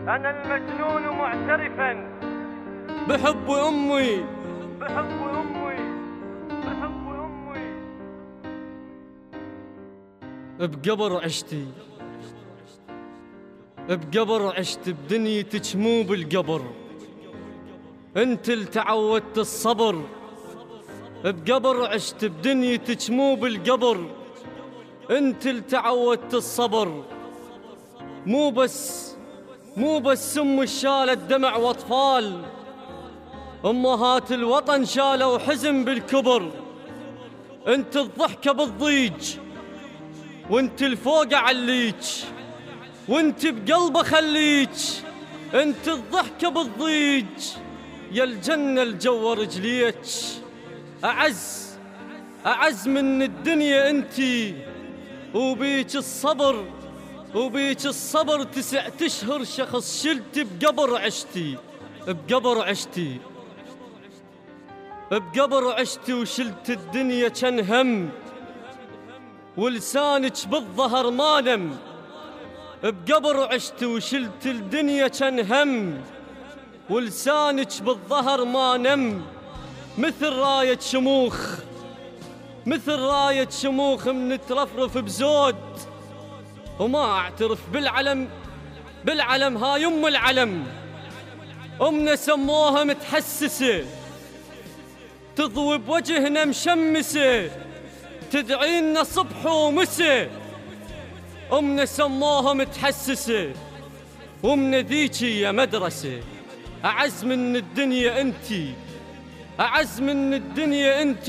أنا المجنون معترفا بحب أمي بحب أمي بحب أمي. بقبر عشتي بقبر عشت بدنيتك مو بالقبر، انت اللي تعودت الصبر. بقبر عشت بدنيتك مو بالقبر، انت اللي تعودت الصبر. مو بس ام شالت دمع واطفال، امهات الوطن شالوا حزن بالكبر. انت الضحكة بالضيج وانت الفوق عليك، وانت بقلبه خليك. انت الضحكة بالضيج يا الجنة الجو رجليك. أعز من الدنيا انتي، وبيك الصبر 9 أشهر شخص شلت بقبر عشتي. بقبر عشتي وشلت الدنيا كان هم، ولسانك بالظهر ما نم. بقبر عشتي وشلت الدنيا كان هم، ولسانك بالظهر ما نم. مثل راية شموخ من ترفرف بزود، وما اعترف بالعلم هاي ام العلم. امنا سموها متحسسة، تضوي بوجهنا مشمسة، تدعينا صبح ومسا. امنا سموها متحسسة، ومن ذيكي يا مدرسة. أعز من الدنيا انتي،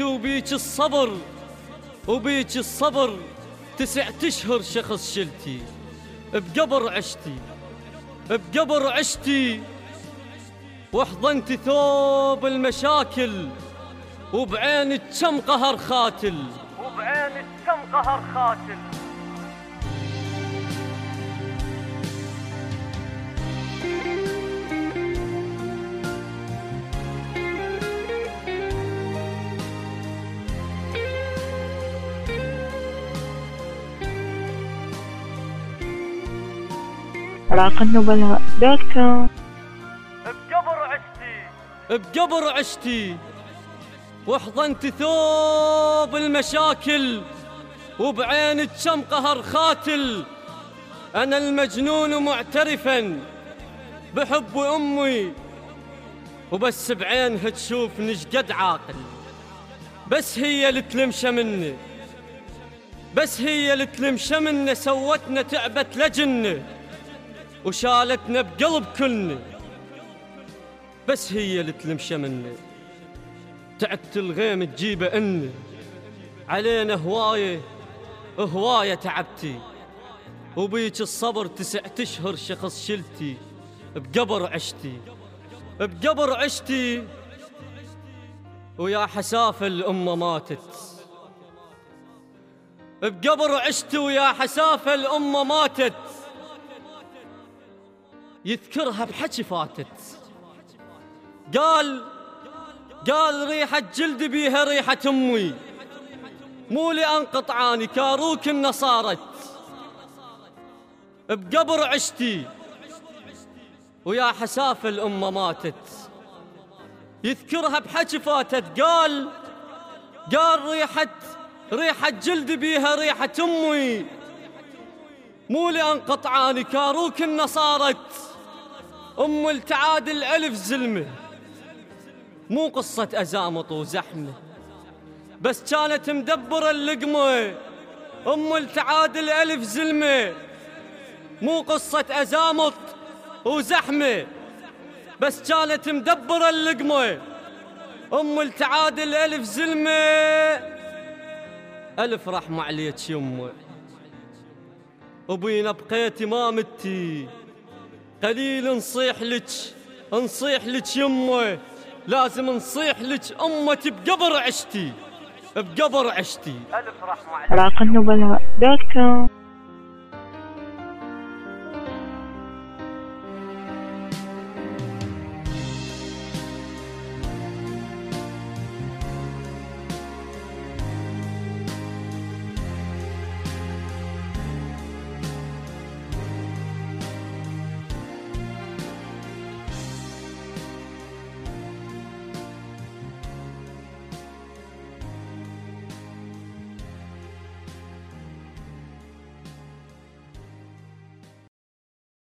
وبيك الصبر 9 أشهر شخص شلتي. بقبر عشتي واحضنت ثوب المشاكل، وبعينك كم قهر خاتل. راقنبلاء.com. بقبر عشتي واحضنت ثوب المشاكل، وبعينك كم قهر خاتل. أنا المجنون معترفا بحب أمي، وبس بعينها تشوف نشقد عاقل. بس هي اللي تلمشة منا، سوتنا تعبت لجنة، وشالتنا بقلب كلنا. بس هي اللي تلمشة منا، تعبت الغيم تجيبه إن علينا هواية تعبتي. وبيك الصبر 9 أشهر شخص شلتي. بقبر عشتي ويا حسافة الأمة ماتت. بقبر عشتي ويا حسافة الأمة ماتت، يذكرها بحكي فاتت. قال ريحة جلد بيها ريحة أمي، مو لأنقطعاني كاروك النصارت. بقبر عشتي ويا حسافة الأمة ماتت، يذكرها بحكي فاتت. قال ريحة جلد بيها ريحة أمي، مو لأنقطعاني كاروك النصارت. أم التعادل 1000 زلمة، مو قصة أزامط وزحمة، بس كانت مدبرة اللقمة. أم التعادل 1000 زلمة، مو قصة أزامط وزحمة، بس كانت مدبرة اللقمة. أم التعادل 1000 زلمة، 1000 رحمة عليك يمه. وبينا بقيتي ما متي، قليل نصيح لك يمه. لازم نصيح لك أمتي. بقبر عشتي 1000 رحمة عليك. راقنبلاء.com.